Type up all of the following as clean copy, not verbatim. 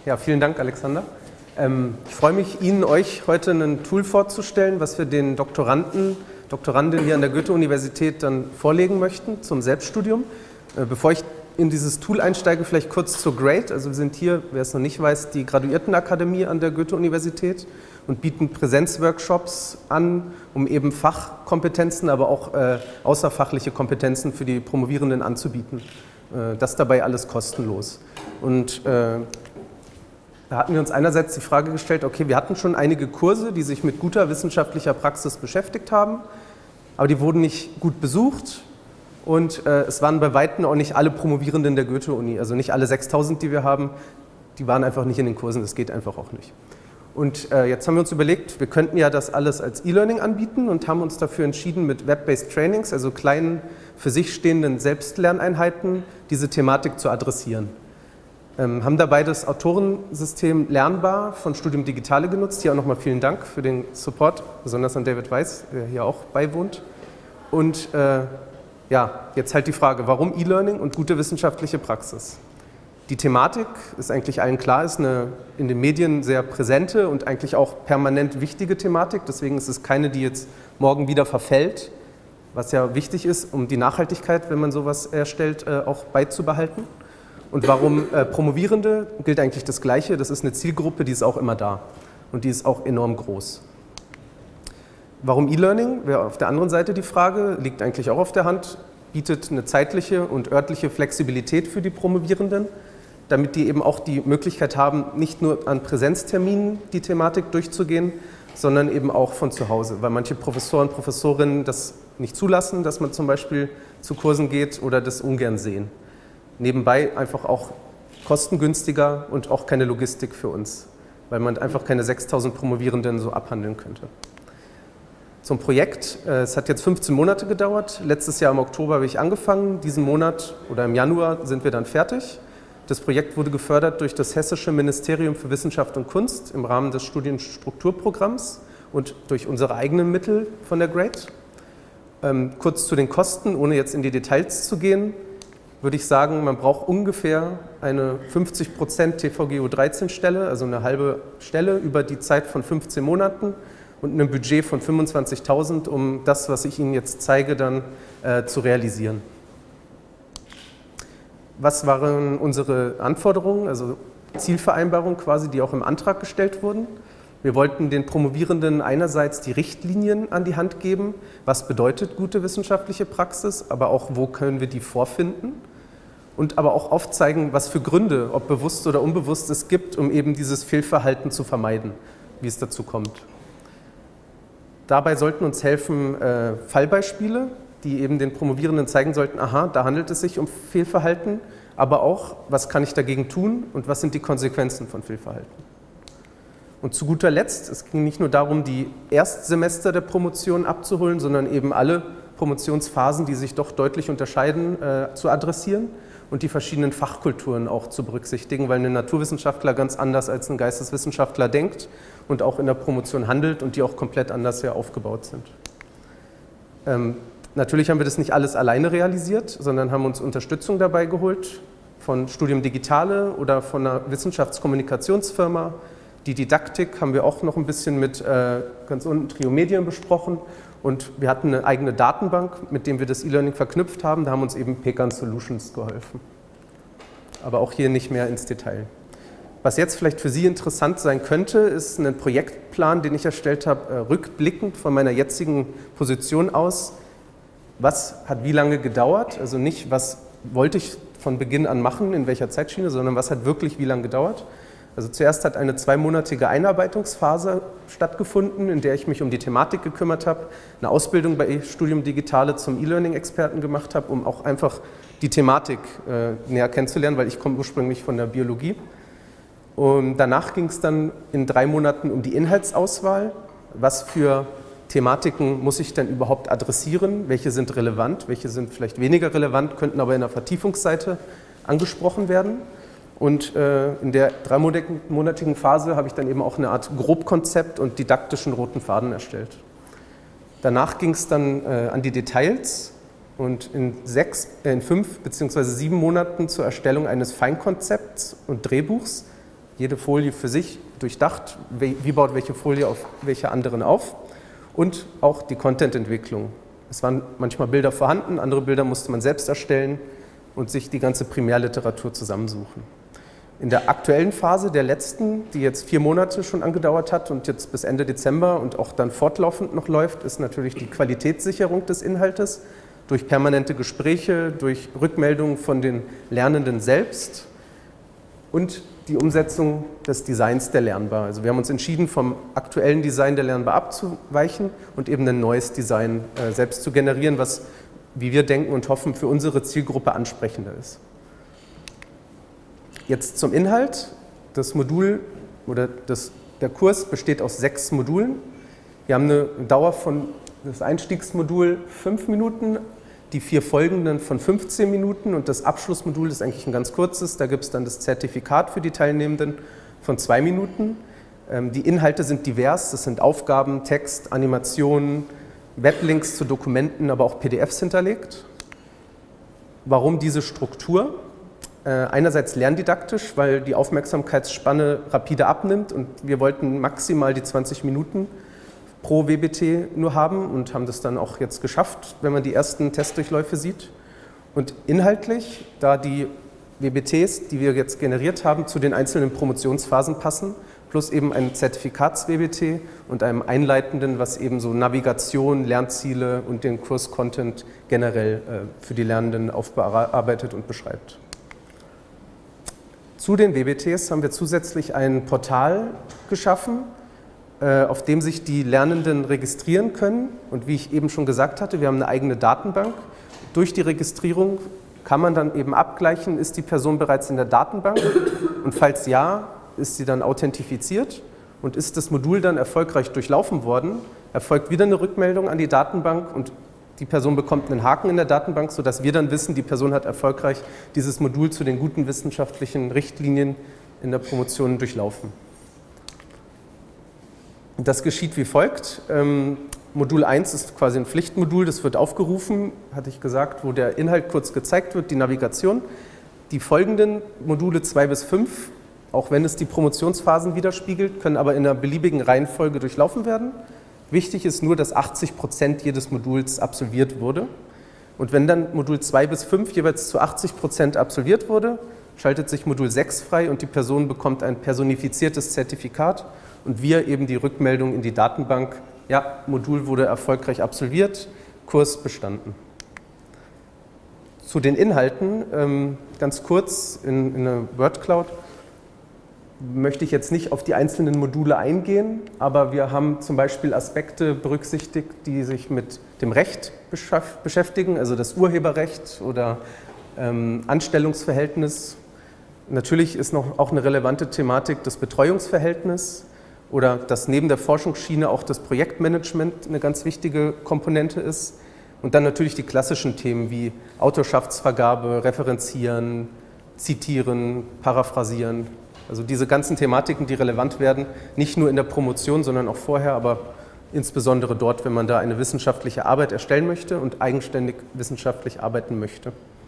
Ja, vielen Dank, Alexander. Ich freue mich, euch heute ein Tool vorzustellen, was wir den Doktorandinnen hier an der Goethe-Universität dann vorlegen möchten zum Selbststudium. Bevor ich in dieses Tool einsteige, vielleicht kurz zur GRADE. Also wir sind hier, wer es noch nicht weiß, die Graduiertenakademie an der Goethe-Universität und bieten Präsenzworkshops an, um eben Fachkompetenzen, aber auch außerfachliche Kompetenzen für die Promovierenden anzubieten. Das dabei alles kostenlos. Und da hatten wir uns einerseits die Frage gestellt, okay, wir hatten schon einige Kurse, die sich mit guter wissenschaftlicher Praxis beschäftigt haben, aber die wurden nicht gut besucht und es waren bei Weitem auch nicht alle Promovierenden der Goethe-Uni, also nicht alle 6000, die wir haben, die waren einfach nicht in den Kursen, das geht einfach auch nicht. Und jetzt haben wir uns überlegt, wir könnten ja das alles als E-Learning anbieten und haben uns dafür entschieden, mit Web-Based Trainings, also kleinen, für sich stehenden Selbstlerneinheiten, diese Thematik zu adressieren. Haben dabei das Autorensystem Lernbar von Studium Digitale genutzt. Hier auch nochmal vielen Dank für den Support, besonders an David Weiß, der hier auch beiwohnt. Und ja, jetzt halt die Frage, warum E-Learning und gute wissenschaftliche Praxis? Die Thematik ist eigentlich allen klar, ist eine in den Medien sehr präsente und eigentlich auch permanent wichtige Thematik. Deswegen ist es keine, die jetzt morgen wieder verfällt, was ja wichtig ist, um die Nachhaltigkeit, wenn man sowas erstellt, auch beizubehalten. Und warum Promovierende gilt eigentlich das Gleiche. Das ist eine Zielgruppe, die ist auch immer da und die ist auch enorm groß. Warum E-Learning? Wäre auf der anderen Seite die Frage, liegt eigentlich auch auf der Hand, bietet eine zeitliche und örtliche Flexibilität für die Promovierenden, damit die eben auch die Möglichkeit haben, nicht nur an Präsenzterminen die Thematik durchzugehen, sondern eben auch von zu Hause, weil manche Professoren und Professorinnen das nicht zulassen, dass man zum Beispiel zu Kursen geht oder das ungern sehen. Nebenbei einfach auch kostengünstiger und auch keine Logistik für uns, weil man einfach keine 6000 Promovierenden so abhandeln könnte. Zum Projekt, es hat jetzt 15 Monate gedauert, letztes Jahr im Oktober habe ich angefangen, diesen Monat oder im Januar sind wir dann fertig. Das Projekt wurde gefördert durch das Hessische Ministerium für Wissenschaft und Kunst im Rahmen des Studienstrukturprogramms und durch unsere eigenen Mittel von der GRADE. Kurz zu den Kosten, ohne jetzt in die Details zu gehen, würde ich sagen, man braucht ungefähr eine 50% TVGO 13 Stelle, also eine halbe Stelle über die Zeit von 15 Monaten und ein Budget von 25.000, um das, was ich Ihnen jetzt zeige, dann zu realisieren. Was waren unsere Anforderungen, also Zielvereinbarungen quasi, die auch im Antrag gestellt wurden? Wir wollten den Promovierenden einerseits die Richtlinien an die Hand geben, was bedeutet gute wissenschaftliche Praxis, aber auch wo können wir die vorfinden? Und aber auch aufzeigen, was für Gründe, ob bewusst oder unbewusst, es gibt, um eben dieses Fehlverhalten zu vermeiden, wie es dazu kommt. Dabei sollten uns helfen Fallbeispiele, die eben den Promovierenden zeigen sollten, aha, da handelt es sich um Fehlverhalten, aber auch, was kann ich dagegen tun und was sind die Konsequenzen von Fehlverhalten. Und zu guter Letzt, es ging nicht nur darum, die Erstsemester der Promotion abzuholen, sondern eben alle Promotionsphasen, die sich doch deutlich unterscheiden, zu adressieren und die verschiedenen Fachkulturen auch zu berücksichtigen, weil ein Naturwissenschaftler ganz anders als ein Geisteswissenschaftler denkt und auch in der Promotion handelt und die auch komplett anders ja aufgebaut sind. Natürlich haben wir das nicht alles alleine realisiert, sondern haben uns Unterstützung dabei geholt von Studium Digitale oder von einer Wissenschaftskommunikationsfirma. Die Didaktik haben wir auch noch ein bisschen mit ganz unten Trio Medien besprochen. Und wir hatten eine eigene Datenbank, mit dem wir das E-Learning verknüpft haben. Da haben uns eben Pecan Solutions geholfen. Aber auch hier nicht mehr ins Detail. Was jetzt vielleicht für Sie interessant sein könnte, ist ein Projektplan, den ich erstellt habe, rückblickend von meiner jetzigen Position aus. Was hat wie lange gedauert? Also nicht, was wollte ich von Beginn an machen, in welcher Zeitschiene, sondern was hat wirklich wie lange gedauert? Also zuerst hat eine 2-monatige Einarbeitungsphase stattgefunden, in der ich mich um die Thematik gekümmert habe, eine Ausbildung bei Studium Digitale zum E-Learning-Experten gemacht habe, um auch einfach die Thematik näher kennenzulernen, weil ich komme ursprünglich von der Biologie. Und danach ging es dann in 3 Monaten um die Inhaltsauswahl. Was für Thematiken muss ich denn überhaupt adressieren? Welche sind relevant? Welche sind vielleicht weniger relevant, könnten aber in der Vertiefungsseite angesprochen werden? Und in der 3-monatigen Phase habe ich dann eben auch eine Art Grobkonzept und didaktischen roten Faden erstellt. Danach ging es dann an die Details und in 5 bzw. 7 Monaten zur Erstellung eines Feinkonzepts und Drehbuchs jede Folie für sich durchdacht, wie baut welche Folie auf welche anderen auf, und auch die Content-Entwicklung. Es waren manchmal Bilder vorhanden, andere Bilder musste man selbst erstellen und sich die ganze Primärliteratur zusammensuchen. In der aktuellen Phase, der letzten, die jetzt 4 Monate schon angedauert hat und jetzt bis Ende Dezember und auch dann fortlaufend noch läuft, ist natürlich die Qualitätssicherung des Inhaltes durch permanente Gespräche, durch Rückmeldungen von den Lernenden selbst und die Umsetzung des Designs der Lernbar. Also wir haben uns entschieden, vom aktuellen Design der Lernbar abzuweichen und eben ein neues Design selbst zu generieren, was, wie wir denken und hoffen, für unsere Zielgruppe ansprechender ist. Jetzt zum Inhalt. Das Modul oder der Kurs besteht aus 6 Modulen. Wir haben eine Dauer von das Einstiegsmodul 5 Minuten, die 4 folgenden von 15 Minuten und das Abschlussmodul ist eigentlich ein ganz kurzes. Da gibt es dann das Zertifikat für die Teilnehmenden von 2 Minuten. Die Inhalte sind divers, das sind Aufgaben, Text, Animationen, Weblinks zu Dokumenten, aber auch PDFs hinterlegt. Warum diese Struktur? Einerseits lerndidaktisch, weil die Aufmerksamkeitsspanne rapide abnimmt und wir wollten maximal die 20 Minuten pro WBT nur haben und haben das dann auch jetzt geschafft, wenn man die ersten Testdurchläufe sieht. Und inhaltlich, da die WBTs, die wir jetzt generiert haben, zu den einzelnen Promotionsphasen passen, plus eben ein Zertifikats-WBT und einem einleitenden, was eben so Navigation, Lernziele und den Kurs-Content generell für die Lernenden aufbearbeitet und beschreibt. Zu den WBTs haben wir zusätzlich ein Portal geschaffen, auf dem sich die Lernenden registrieren können. Und wie ich eben schon gesagt hatte, wir haben eine eigene Datenbank. Durch die Registrierung kann man dann eben abgleichen, ist die Person bereits in der Datenbank und falls ja, ist sie dann authentifiziert und ist das Modul dann erfolgreich durchlaufen worden, erfolgt wieder eine Rückmeldung an die Datenbank und die Person bekommt einen Haken in der Datenbank, sodass wir dann wissen, die Person hat erfolgreich dieses Modul zu den guten wissenschaftlichen Richtlinien in der Promotion durchlaufen. Das geschieht wie folgt. Modul 1 ist quasi ein Pflichtmodul, das wird aufgerufen, hatte ich gesagt, wo der Inhalt kurz gezeigt wird, die Navigation. Die folgenden Module 2 bis 5, auch wenn es die Promotionsphasen widerspiegelt, können aber in einer beliebigen Reihenfolge durchlaufen werden. Wichtig ist nur, dass 80% jedes Moduls absolviert wurde. Und wenn dann Modul 2 bis 5 jeweils zu 80% absolviert wurde, schaltet sich Modul 6 frei und die Person bekommt ein personifiziertes Zertifikat und wir eben die Rückmeldung in die Datenbank, ja, Modul wurde erfolgreich absolviert, Kurs bestanden. Zu den Inhalten, ganz kurz in einer Word-Cloud, möchte ich jetzt nicht auf die einzelnen Module eingehen, aber wir haben zum Beispiel Aspekte berücksichtigt, die sich mit dem Recht beschäftigen, also das Urheberrecht oder Anstellungsverhältnis. Natürlich ist noch auch eine relevante Thematik das Betreuungsverhältnis oder dass neben der Forschungsschiene auch das Projektmanagement eine ganz wichtige Komponente ist. Und dann natürlich die klassischen Themen wie Autorschaftsvergabe, Referenzieren, Zitieren, Paraphrasieren. Also diese ganzen Thematiken, die relevant werden, nicht nur in der Promotion, sondern auch vorher, aber insbesondere dort, wenn man da eine wissenschaftliche Arbeit erstellen möchte und eigenständig wissenschaftlich arbeiten möchte.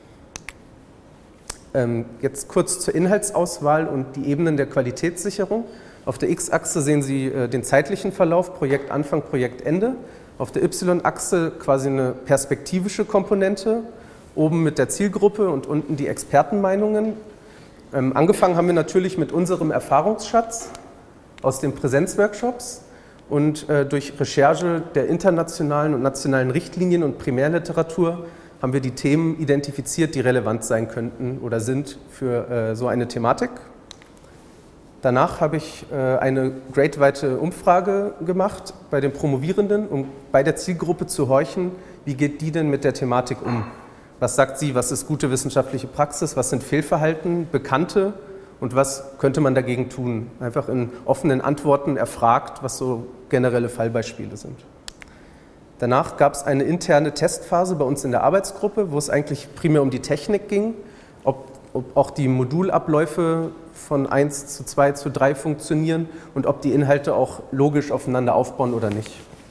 Jetzt kurz zur Inhaltsauswahl und die Ebenen der Qualitätssicherung. Auf der X-Achse sehen Sie den zeitlichen Verlauf, Projektanfang, Projektende. Auf der Y-Achse quasi eine perspektivische Komponente, oben mit der Zielgruppe und unten die Expertenmeinungen. Angefangen haben wir natürlich mit unserem Erfahrungsschatz aus den Präsenzworkshops und durch Recherche der internationalen und nationalen Richtlinien und Primärliteratur haben wir die Themen identifiziert, die relevant sein könnten oder sind für so eine Thematik. Danach habe ich eine gradeweite Umfrage gemacht bei den Promovierenden, um bei der Zielgruppe zu horchen, wie geht die denn mit der Thematik um? Was sagt sie, was ist gute wissenschaftliche Praxis, was sind Fehlverhalten, Bekannte und was könnte man dagegen tun? Einfach in offenen Antworten erfragt, was so generelle Fallbeispiele sind. Danach gab es eine interne Testphase bei uns in der Arbeitsgruppe, wo es eigentlich primär um die Technik ging, ob auch die Modulabläufe von 1 zu 2 zu 3 funktionieren und ob die Inhalte auch logisch aufeinander aufbauen oder nicht.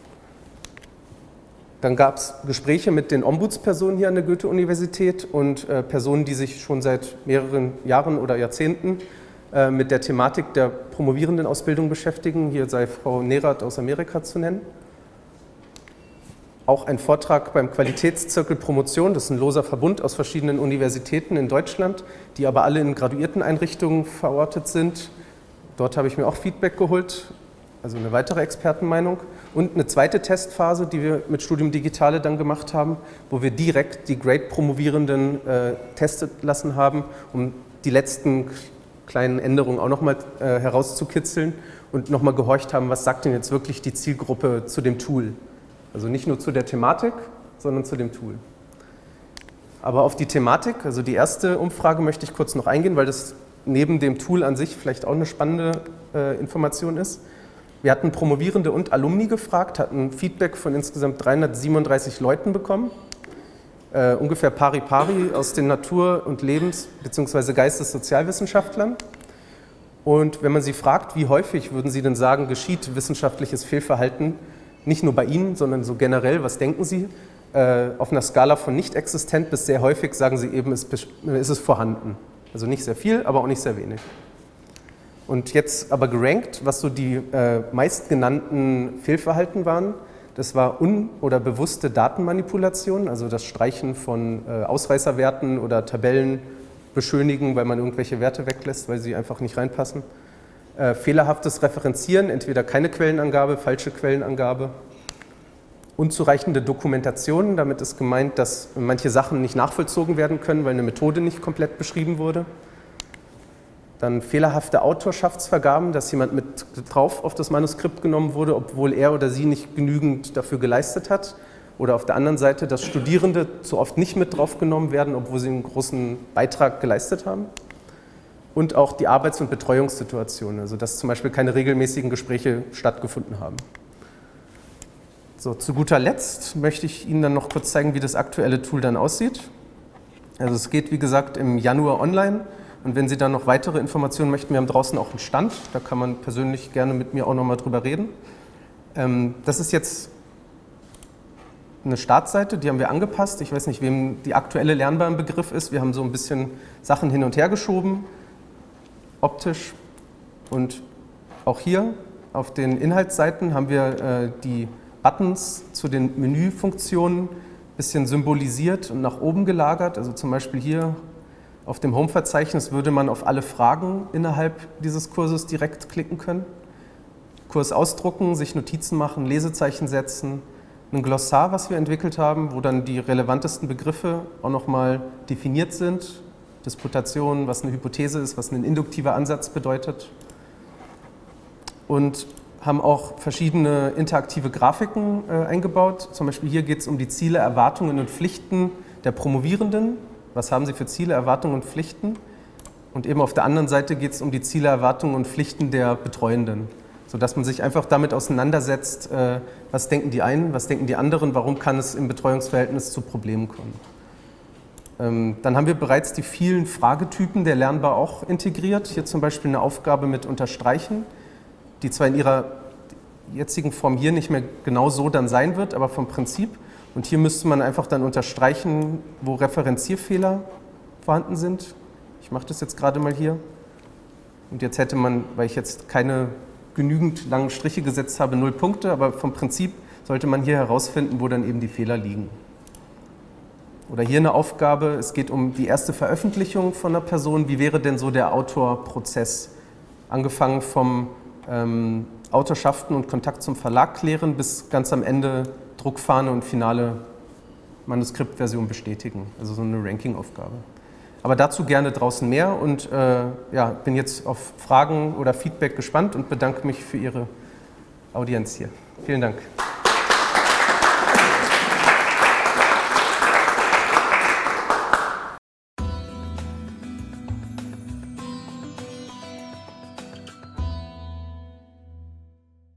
Dann gab es Gespräche mit den Ombudspersonen hier an der Goethe-Universität und Personen, die sich schon seit mehreren Jahren oder Jahrzehnten mit der Thematik der Promovierendenausbildung beschäftigen. Hier sei Frau Nerath aus Amerika zu nennen. Auch ein Vortrag beim Qualitätszirkel Promotion, das ist ein loser Verbund aus verschiedenen Universitäten in Deutschland, die aber alle in Graduierteneinrichtungen verortet sind. Dort habe ich mir auch Feedback geholt, also eine weitere Expertenmeinung. Und eine zweite Testphase, die wir mit Studium Digitale dann gemacht haben, wo wir direkt die Grade-Promovierenden testet lassen haben, um die letzten kleinen Änderungen auch nochmal herauszukitzeln und nochmal gehorcht haben, was sagt denn jetzt wirklich die Zielgruppe zu dem Tool. Also nicht nur zu der Thematik, sondern zu dem Tool. Aber auf die Thematik, also die erste Umfrage möchte ich kurz noch eingehen, weil das neben dem Tool an sich vielleicht auch eine spannende Information ist. Wir hatten Promovierende und Alumni gefragt, hatten Feedback von insgesamt 337 Leuten bekommen. Ungefähr pari pari aus den Natur- und Lebens- bzw. Geistes-Sozialwissenschaftlern. Und wenn man sie fragt, wie häufig würden sie denn sagen, geschieht wissenschaftliches Fehlverhalten, nicht nur bei Ihnen, sondern so generell, was denken Sie? Auf einer Skala von nicht existent bis sehr häufig sagen Sie eben, ist es vorhanden. Also nicht sehr viel, aber auch nicht sehr wenig. Und jetzt aber gerankt, was so die meistgenannten Fehlverhalten waren. Das war oder bewusste Datenmanipulation, also das Streichen von Ausreißerwerten oder Tabellen beschönigen, weil man irgendwelche Werte weglässt, weil sie einfach nicht reinpassen. Fehlerhaftes Referenzieren, entweder keine Quellenangabe, falsche Quellenangabe. Unzureichende Dokumentation, damit ist gemeint, dass manche Sachen nicht nachvollzogen werden können, weil eine Methode nicht komplett beschrieben wurde. Dann fehlerhafte Autorschaftsvergaben, dass jemand mit drauf auf das Manuskript genommen wurde, obwohl er oder sie nicht genügend dafür geleistet hat. Oder auf der anderen Seite, dass Studierende zu oft nicht mit drauf genommen werden, obwohl sie einen großen Beitrag geleistet haben. Und auch die Arbeits- und Betreuungssituation, also dass zum Beispiel keine regelmäßigen Gespräche stattgefunden haben. So, zu guter Letzt möchte ich Ihnen dann noch kurz zeigen, wie das aktuelle Tool dann aussieht. Also es geht, wie gesagt, im Januar online. Und wenn Sie dann noch weitere Informationen möchten, wir haben draußen auch einen Stand, da kann man persönlich gerne mit mir auch nochmal drüber reden. Das ist jetzt eine Startseite, die haben wir angepasst. Ich weiß nicht, wem die aktuelle lernbar im Begriff ist. Wir haben so ein bisschen Sachen hin und her geschoben, optisch. Und auch hier auf den Inhaltsseiten haben wir die Buttons zu den Menüfunktionen ein bisschen symbolisiert und nach oben gelagert. Also zum Beispiel hier auf dem Home-Verzeichnis würde man auf alle Fragen innerhalb dieses Kurses direkt klicken können. Kurs ausdrucken, sich Notizen machen, Lesezeichen setzen. Ein Glossar, was wir entwickelt haben, wo dann die relevantesten Begriffe auch nochmal definiert sind. Disputation, was eine Hypothese ist, was ein induktiver Ansatz bedeutet. Und haben auch verschiedene interaktive Grafiken eingebaut. Zum Beispiel hier geht es um die Ziele, Erwartungen und Pflichten der Promovierenden. Was haben sie für Ziele, Erwartungen und Pflichten? Und eben auf der anderen Seite geht es um die Ziele, Erwartungen und Pflichten der Betreuenden, sodass man sich einfach damit auseinandersetzt, was denken die einen, was denken die anderen, warum kann es im Betreuungsverhältnis zu Problemen kommen. Dann haben wir bereits die vielen Fragetypen der Lernbar auch integriert. Hier zum Beispiel eine Aufgabe mit Unterstreichen, die zwar in ihrer jetzigen Form hier nicht mehr genau so dann sein wird, aber vom Prinzip. Und hier müsste man einfach dann unterstreichen, wo Referenzierfehler vorhanden sind. Ich mache das jetzt gerade mal hier. Und jetzt hätte man, weil ich jetzt keine genügend langen Striche gesetzt habe, 0 Punkte, aber vom Prinzip sollte man hier herausfinden, wo dann eben die Fehler liegen. Oder hier eine Aufgabe, es geht um die erste Veröffentlichung von einer Person. Wie wäre denn so der Autorprozess? Angefangen vom Autorschaften und Kontakt zum Verlag klären bis ganz am Ende Druckfahne und finale Manuskriptversion bestätigen. Also so eine Ranking-Aufgabe. Aber dazu gerne draußen mehr und bin jetzt auf Fragen oder Feedback gespannt und bedanke mich für Ihre Audienz hier. Vielen Dank.